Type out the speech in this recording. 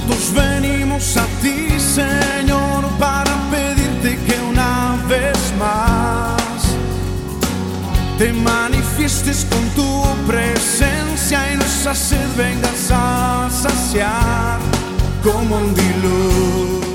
juntos venimos a ti, Señor, para pedirte que una vez más te manifiestes con tu presencia y nuestra sed vengas a saciar como un diluvio.